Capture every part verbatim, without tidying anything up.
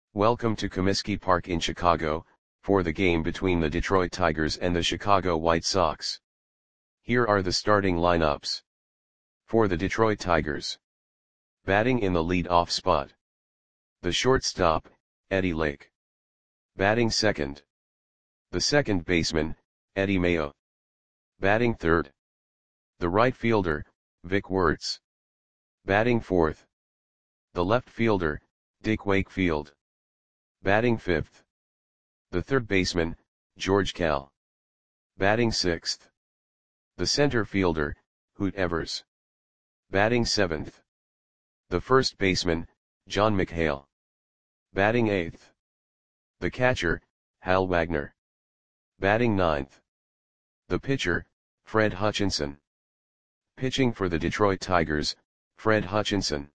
Welcome to Comiskey Park in Chicago, for the game between the Detroit Tigers and the Chicago White Sox. Here are the starting lineups. For the Detroit Tigers. Batting in the lead-off spot. The shortstop, Eddie Lake. Batting second. The second baseman, Eddie Mayo. Batting third. The right fielder, Vic Wertz. Batting fourth. The left fielder, Dick Wakefield. Batting fifth. The third baseman, George Kell. Batting sixth. The center fielder, Hoot Evers. Batting seventh. The first baseman, John McHale. Batting eighth. The catcher, Hal Wagner. Batting ninth. The pitcher, Fred Hutchinson. Pitching for the Detroit Tigers, Fred Hutchinson.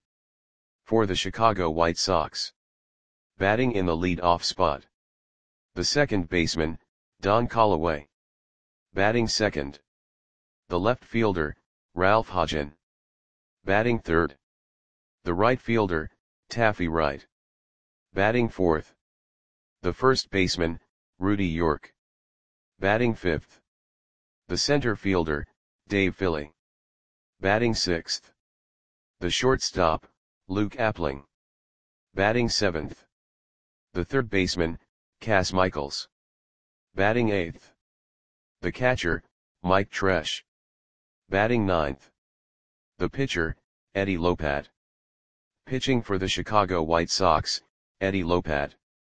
For the Chicago White Sox. Batting in the lead-off spot. The second baseman, Don Callaway. Batting second. The left fielder, Ralph Hodgen. Batting third. The right fielder, Taffy Wright. Batting fourth. The first baseman, Rudy York. Batting fifth. The center fielder, Dave Philly. Batting sixth. The shortstop, Luke Appling. Batting seventh. The third baseman, Cass Michaels. Batting eighth. The catcher, Mike Tresh. Batting ninth. The pitcher, Eddie Lopat. Pitching for the Chicago White Sox, Eddie Lopat.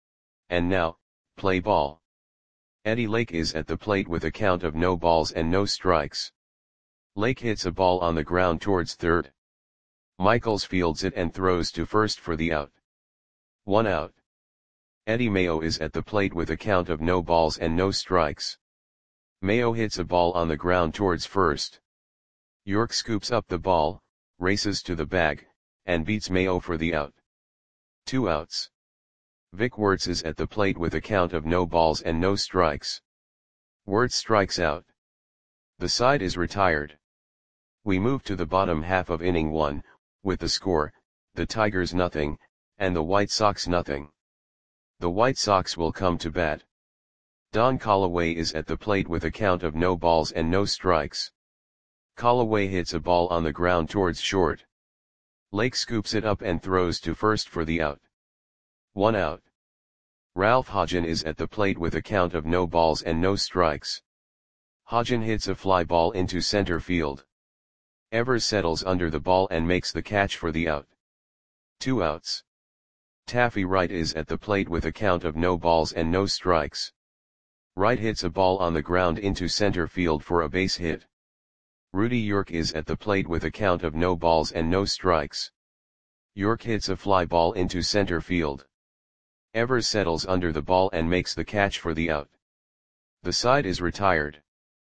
And now, play ball. Eddie Lake is at the plate with a count of no balls and no strikes. Lake hits a ball on the ground towards third. Michaels fields it and throws to first for the out. One out. Eddie Mayo is at the plate with a count of no balls and no strikes. Mayo hits a ball on the ground towards first. York scoops up the ball, races to the bag, and beats Mayo for the out. Two outs. Vic Wertz is at the plate with a count of no balls and no strikes. Wertz strikes out. The side is retired. We move to the bottom half of inning one, with the score, the Tigers nothing, and the White Sox nothing. The White Sox will come to bat. Don Callaway is at the plate with a count of no balls and no strikes. Callaway hits a ball on the ground towards short. Lake scoops it up and throws to first for the out. One out. Ralph Hodgen is at the plate with a count of no balls and no strikes. Hodgen hits a fly ball into center field. Evers settles under the ball and makes the catch for the out. Two outs. Taffy Wright is at the plate with a count of no balls and no strikes. Wright hits a ball on the ground into center field for a base hit. Rudy York is at the plate with a count of no balls and no strikes. York hits a fly ball into center field. Evers settles under the ball and makes the catch for the out. The side is retired.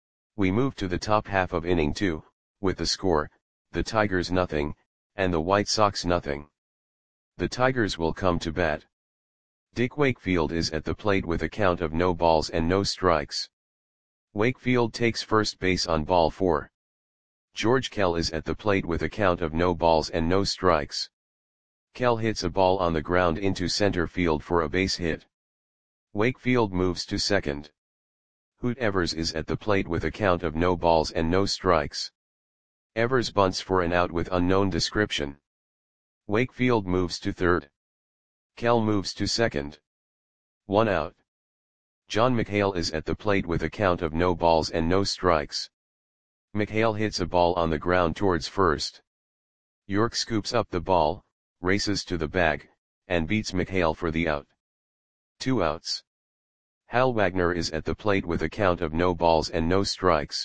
We move to the top half of inning two, with the score, the Tigers nothing, and the White Sox nothing. The Tigers will come to bat. Dick Wakefield is at the plate with a count of no balls and no strikes. Wakefield takes first base on ball four. George Kell is at the plate with a count of no balls and no strikes. Kell hits a ball on the ground into center field for a base hit. Wakefield moves to second. Hoot Evers is at the plate with a count of no balls and no strikes. Evers bunts for an out with unknown description. Wakefield moves to third. Kell moves to second. One out. John McHale is at the plate with a count of no balls and no strikes. McHale hits a ball on the ground towards first. York scoops up the ball, races to the bag, and beats McHale for the out. Two outs. Hal Wagner is at the plate with a count of no balls and no strikes.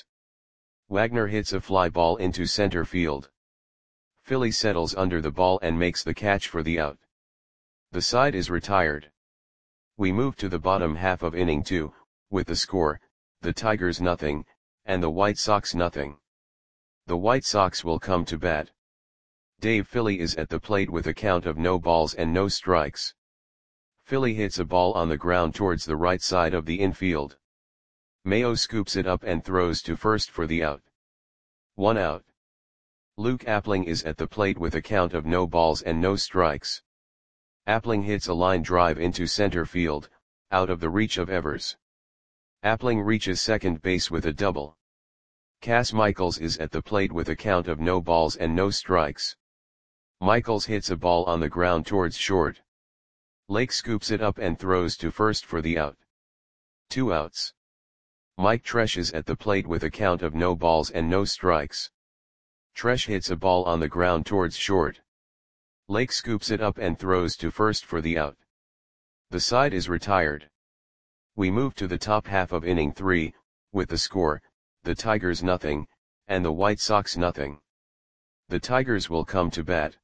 Wagner hits a fly ball into center field. Philly settles under the ball and makes the catch for the out. The side is retired. We move to the bottom half of inning two, with the score, the Tigers nothing, and the White Sox nothing. The White Sox will come to bat. Dave Philly is at the plate with a count of no balls and no strikes. Philly hits a ball on the ground towards the right side of the infield. Mayo scoops it up and throws to first for the out. One out. Luke Appling is at the plate with a count of no balls and no strikes. Appling hits a line drive into center field, out of the reach of Evers. Appling reaches second base with a double. Cas Michaels is at the plate with a count of no balls and no strikes. Michaels hits a ball on the ground towards short. Lake scoops it up and throws to first for the out. Two outs. Mike Tresh is at the plate with a count of no balls and no strikes. Tresh hits a ball on the ground towards short. Lake scoops it up and throws to first for the out. The side is retired. We move to the top half of inning three, with the score, the Tigers nothing, and the White Sox nothing. The Tigers will come to bat.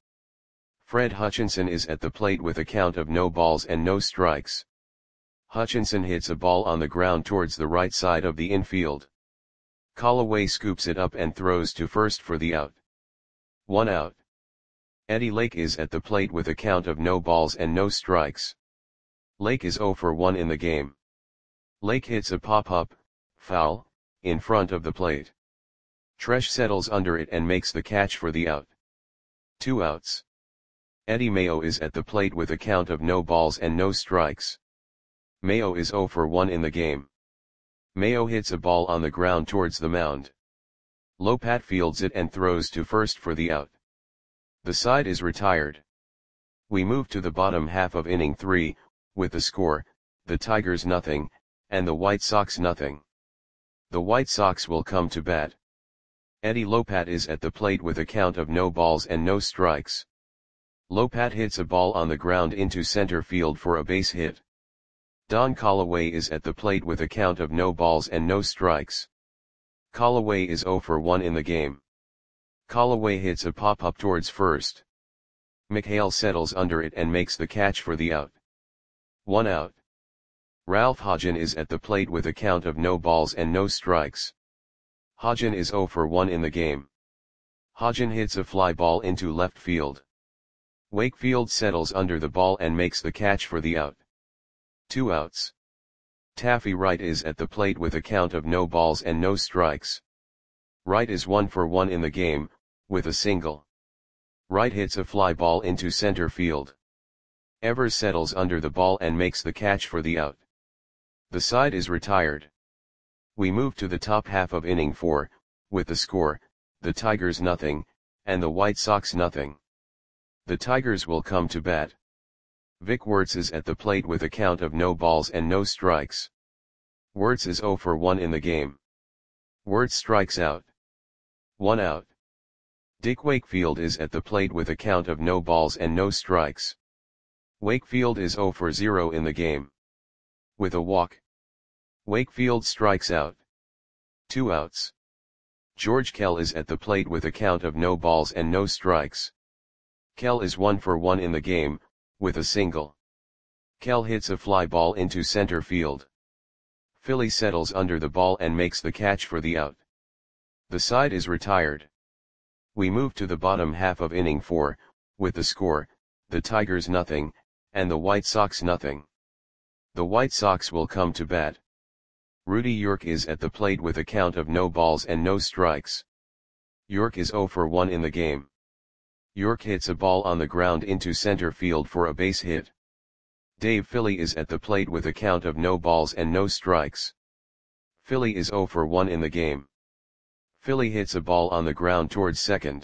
Fred Hutchinson is at the plate with a count of no balls and no strikes. Hutchinson hits a ball on the ground towards the right side of the infield. Callaway scoops it up and throws to first for the out. One out. Eddie Lake is at the plate with a count of no balls and no strikes. Lake is oh for one in the game. Lake hits a pop-up, foul, in front of the plate. Tresh settles under it and makes the catch for the out. Two outs. Eddie Mayo is at the plate with a count of no balls and no strikes. Mayo is oh for one in the game. Mayo hits a ball on the ground towards the mound. Lopat fields it and throws to first for the out. The side is retired. We move to the bottom half of inning three, with the score, the Tigers nothing, and the White Sox nothing. The White Sox will come to bat. Eddie Lopat is at the plate with a count of no balls and no strikes. Lopat hits a ball on the ground into center field for a base hit. Don Callaway is at the plate with a count of no balls and no strikes. Callaway is oh for one in the game. Callaway hits a pop-up towards first. McHale settles under it and makes the catch for the out. One out. Ralph Hodgen is at the plate with a count of no balls and no strikes. Hodgen is oh for one in the game. Hodgen hits a fly ball into left field. Wakefield settles under the ball and makes the catch for the out. Two outs. Taffy Wright is at the plate with a count of no balls and no strikes. Wright is one for one in the game, with a single. Wright hits a fly ball into center field. Evers settles under the ball and makes the catch for the out. The side is retired. We move to the top half of inning four, with the score, the Tigers nothing, and the White Sox nothing. The Tigers will come to bat. Vic Wertz is at the plate with a count of no balls and no strikes. Wertz is oh for one in the game. Wertz strikes out. One out. Dick Wakefield is at the plate with a count of no balls and no strikes. Wakefield is oh for zero in the game. With a walk. Wakefield strikes out. Two outs. George Kell is at the plate with a count of no balls and no strikes. Kell is one for one in the game, with a single. Kell hits a fly ball into center field. Philly settles under the ball and makes the catch for the out. The side is retired. We move to the bottom half of inning four, with the score, the Tigers nothing, and the White Sox nothing. The White Sox will come to bat. Rudy York is at the plate with a count of no balls and no strikes. York is oh for one in the game. York hits a ball on the ground into center field for a base hit. Dave Philly is at the plate with a count of no balls and no strikes. Philly is oh for one in the game. Philly hits a ball on the ground towards second.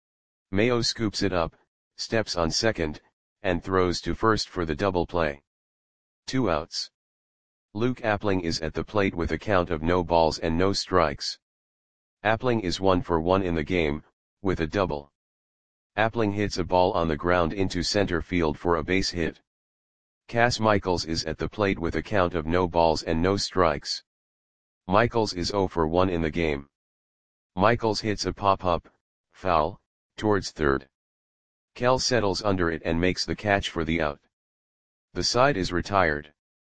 Mayo scoops it up, steps on second, and throws to first for the double play. Two outs. Luke Appling is at the plate with a count of no balls and no strikes. Appling is one for one in the game, with a double. Appling hits a ball on the ground into center field for a base hit. Cas Michaels is at the plate with a count of no balls and no strikes. Michaels is oh for one in the game. Michaels hits a pop-up, foul, towards third. Kell settles under it and makes the catch for the out. The side is retired.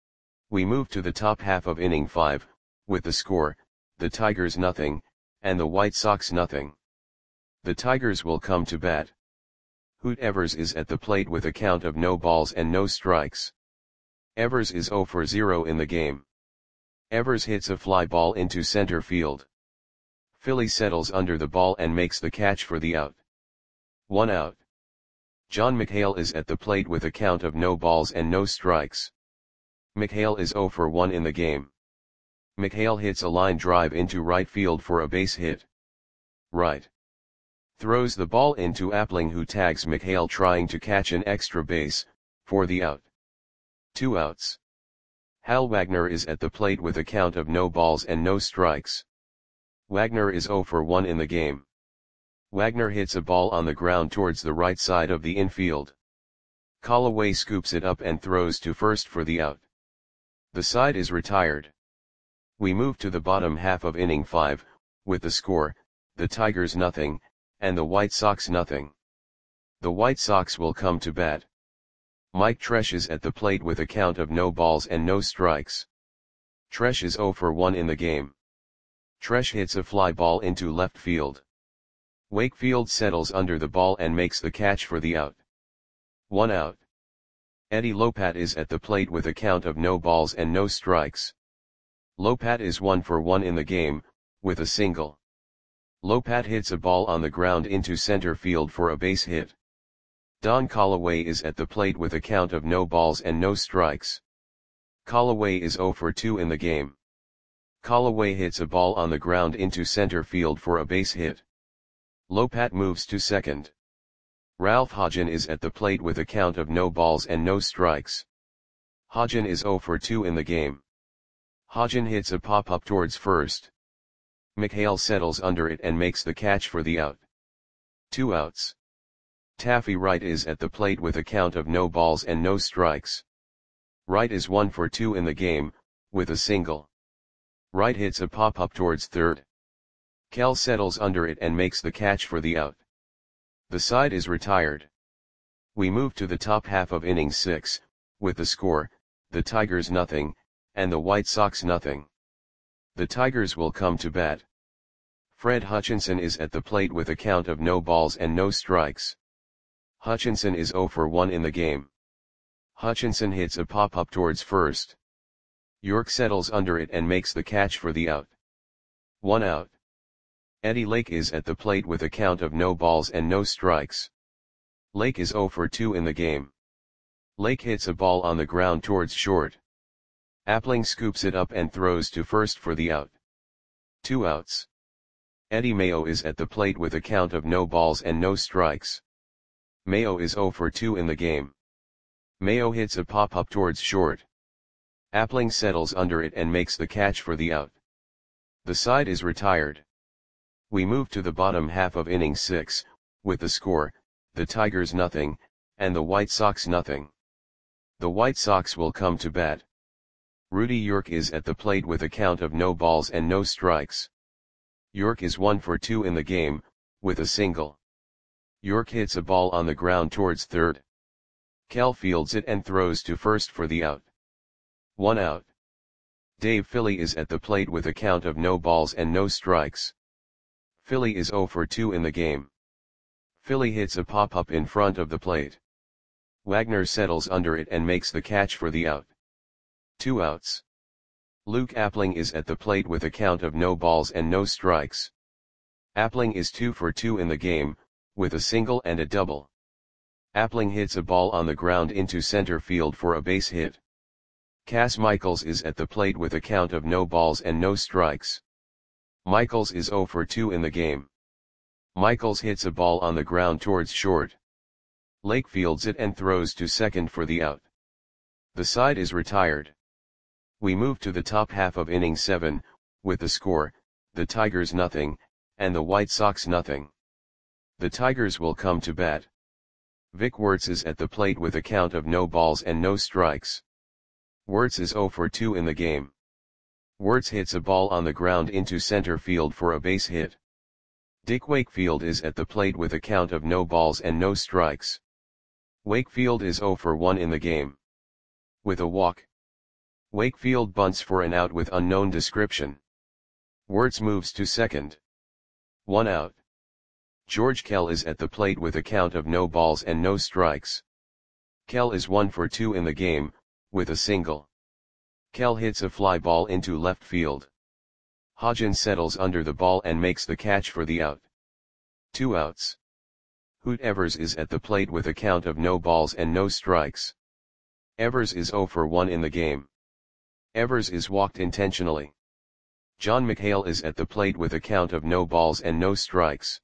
We move to the top half of inning five, with the score, the Tigers nothing, and the White Sox nothing. The Tigers will come to bat. Hoot Evers is at the plate with a count of no balls and no strikes. Evers is oh for zero in the game. Evers hits a fly ball into center field. Philly settles under the ball and makes the catch for the out. One out. John McHale is at the plate with a count of no balls and no strikes. McHale is zero for one in the game. McHale hits a line drive into right field for a base hit. Right. Throws the ball into Appling, who tags McHale trying to catch an extra base, for the out. Two outs. Hal Wagner is at the plate with a count of no balls and no strikes. Wagner is zero for one in the game. Wagner hits a ball on the ground towards the right side of the infield. Callaway scoops it up and throws to first for the out. The side is retired. We move to the bottom half of inning five, with the score, the Tigers nothing, and the White Sox nothing. The White Sox will come to bat. Mike Tresh is at the plate with a count of no balls and no strikes. Tresh is zero for one in the game. Tresh hits a fly ball into left field. Wakefield settles under the ball and makes the catch for the out. One out. Eddie Lopat is at the plate with a count of no balls and no strikes. Lopat is one for one in the game, with a single. Lopat hits a ball on the ground into center field for a base hit. Don Callaway is at the plate with a count of no balls and no strikes. Callaway is zero for two in the game. Callaway hits a ball on the ground into center field for a base hit. Lopat moves to second. Ralph Hodgen is at the plate with a count of no balls and no strikes. Hodgen is zero for two in the game. Hodgen hits a pop-up towards first. McHale settles under it and makes the catch for the out. Two outs. Taffy Wright is at the plate with a count of no balls and no strikes. Wright is one for two in the game, with a single. Wright hits a pop-up towards third. Kell settles under it and makes the catch for the out. The side is retired. We move to the top half of inning six, with the score, the Tigers nothing, and the White Sox nothing. The Tigers will come to bat. Fred Hutchinson is at the plate with a count of no balls and no strikes. Hutchinson is zero for one in the game. Hutchinson hits a pop-up towards first. York settles under it and makes the catch for the out. One out. Eddie Lake is at the plate with a count of no balls and no strikes. Lake is zero for two in the game. Lake hits a ball on the ground towards short. Appling scoops it up and throws to first for the out. Two outs. Eddie Mayo is at the plate with a count of no balls and no strikes. Mayo is zero for two in the game. Mayo hits a pop-up towards short. Appling settles under it and makes the catch for the out. The side is retired. We move to the bottom half of inning six, with the score, the Tigers nothing, and the White Sox nothing. The White Sox will come to bat. Rudy York is at the plate with a count of no balls and no strikes. York is one for two in the game, with a single. York hits a ball on the ground towards third. Kell fields it and throws to first for the out. One out. Dave Philly is at the plate with a count of no balls and no strikes. Philly is zero for two in the game. Philly hits a pop-up in front of the plate. Wagner settles under it and makes the catch for the out. Two outs. Luke Appling is at the plate with a count of no balls and no strikes. Appling is two for two in the game, with a single and a double. Appling hits a ball on the ground into center field for a base hit. Cass Michaels is at the plate with a count of no balls and no strikes. Michaels is zero for two in the game. Michaels hits a ball on the ground towards short. Lake fields it and throws to second for the out. The side is retired. We move to the top half of inning seven, with the score, the Tigers nothing, and the White Sox nothing. The Tigers will come to bat. Vic Wertz is at the plate with a count of no balls and no strikes. Wertz is zero for two in the game. Wertz hits a ball on the ground into center field for a base hit. Dick Wakefield is at the plate with a count of no balls and no strikes. Wakefield is zero for one in the game. With a walk. Wakefield bunts for an out with unknown description. Wertz moves to second. One out. George Kell is at the plate with a count of no balls and no strikes. Kell is one for two in the game, with a single. Kell hits a fly ball into left field. Hodgen settles under the ball and makes the catch for the out. Two outs. Hoot Evers is at the plate with a count of no balls and no strikes. Evers is zero for one in the game. Evers is walked intentionally. John McHale is at the plate with a count of no balls and no strikes.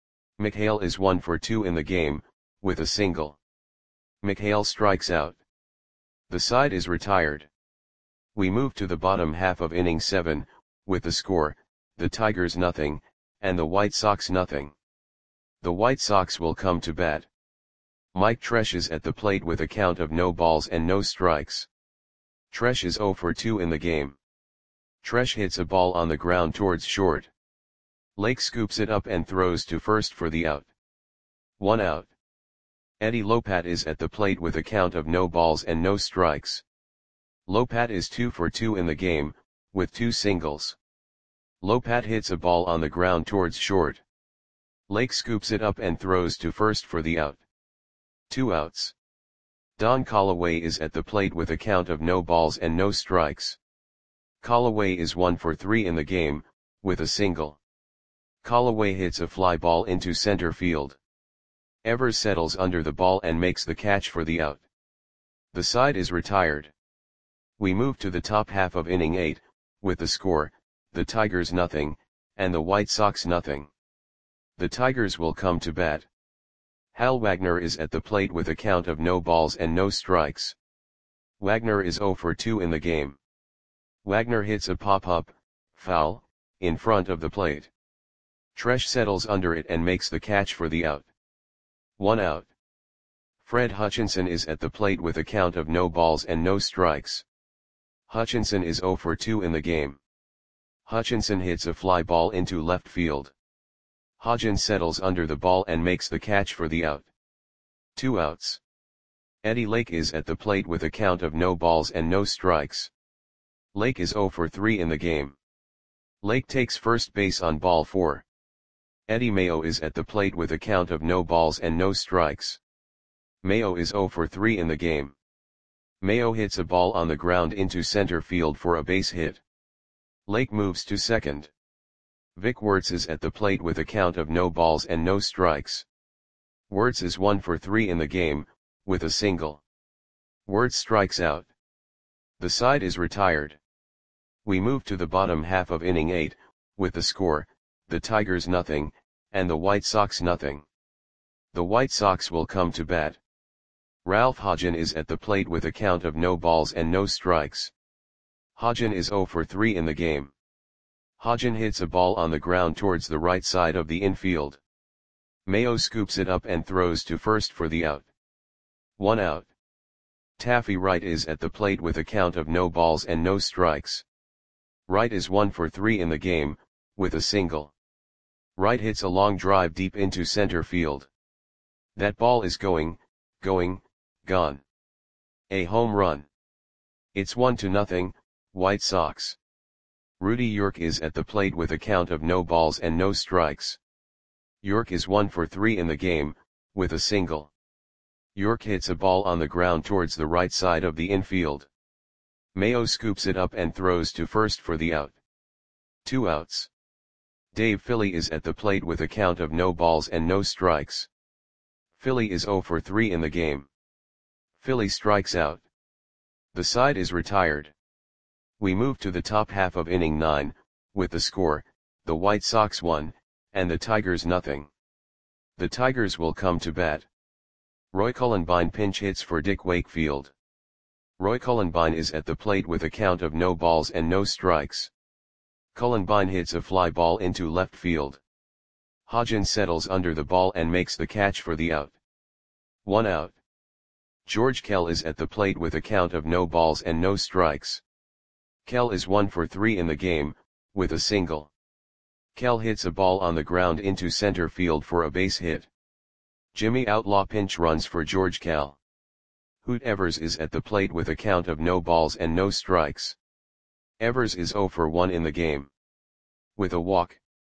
McHale is one for two in the game, with a single. McHale strikes out. The side is retired. We move to the bottom half of inning seven, with the score, the Tigers nothing, and the White Sox nothing. The White Sox will come to bat. Mike Tresh is at the plate with a count of no balls and no strikes. Tresh is zero for two in the game. Tresh hits a ball on the ground towards short. Lake scoops it up and throws to first for the out. One out. Eddie Lopat is at the plate with a count of no balls and no strikes. Lopat is two for two in the game, with two singles. Lopat hits a ball on the ground towards short. Lake scoops it up and throws to first for the out. Two outs. Don Callaway is at the plate with a count of no balls and no strikes. Callaway is one for three in the game, with a single. Callaway hits a fly ball into center field. Evers settles under the ball and makes the catch for the out. The side is retired. We move to the top half of inning eight, with the score, the Tigers nothing, and the White Sox nothing. The Tigers will come to bat. Hal Wagner is at the plate with a count of no balls and no strikes. Wagner is zero for two in the game. Wagner hits a pop-up, foul, in front of the plate. Tresh settles under it and makes the catch for the out. One out. Fred Hutchinson is at the plate with a count of no balls and no strikes. Hutchinson is zero for two in the game. Hutchinson hits a fly ball into left field. Hodgins settles under the ball and makes the catch for the out. Two outs. Eddie Lake is at the plate with a count of no balls and no strikes. Lake is zero for three in the game. Lake takes first base on ball four. Eddie Mayo is at the plate with a count of no balls and no strikes. Mayo is zero for three in the game. Mayo hits a ball on the ground into center field for a base hit. Lake moves to second. Vic Wertz is at the plate with a count of no balls and no strikes. Wertz is one for three in the game, with a single. Wertz strikes out. The side is retired. We move to the bottom half of inning eight, with the score, the Tigers nothing, and the White Sox nothing. The White Sox will come to bat. Ralph Hodgen is at the plate with a count of no balls and no strikes. Hodgen is zero for three in the game. Hodgen hits a ball on the ground towards the right side of the infield. Mayo scoops it up and throws to first for the out. One out. Taffy Wright is at the plate with a count of no balls and no strikes. Wright is one for three in the game, with a single. Wright hits a long drive deep into center field. That ball is going, going, gone. A home run. It's one to nothing, White Sox. Rudy York is at the plate with a count of no balls and no strikes. York is one for three in the game, with a single. York hits a ball on the ground towards the right side of the infield. Mayo scoops it up and throws to first for the out. Two outs. Dave Philly is at the plate with a count of no balls and no strikes. Philly is zero for three in the game. Philly strikes out. The side is retired. We move to the top half of inning nine, with the score, the White Sox one, and the Tigers nothing. The Tigers will come to bat. Roy Cullenbine pinch hits for Dick Wakefield. Roy Cullenbine is at the plate with a count of no balls and no strikes. Cullenbine hits a fly ball into left field. Hodgins settles under the ball and makes the catch for the out. One out. George Kell is at the plate with a count of no balls and no strikes. Kell is one for three in the game, with a single. Kell hits a ball on the ground into center field for a base hit. Jimmy Outlaw pinch runs for George Kell. Hoot Evers is at the plate with a count of no balls and no strikes. Evers is zero for one in the game. With a walk.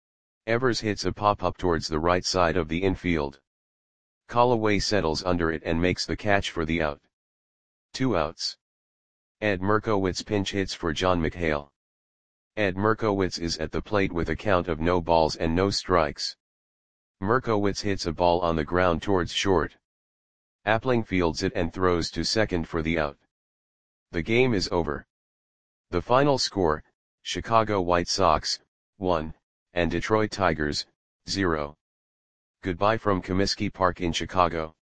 Evers hits a pop-up towards the right side of the infield. Callaway settles under it and makes the catch for the out. Two outs. Ed Merkowitz pinch hits for John McHale. Ed Merkowitz is at the plate with a count of no balls and no strikes. Merkowitz hits a ball on the ground towards short. Appling fields it and throws to second for the out. The game is over. The final score, Chicago White Sox, one, and Detroit Tigers, zero. Goodbye from Comiskey Park in Chicago.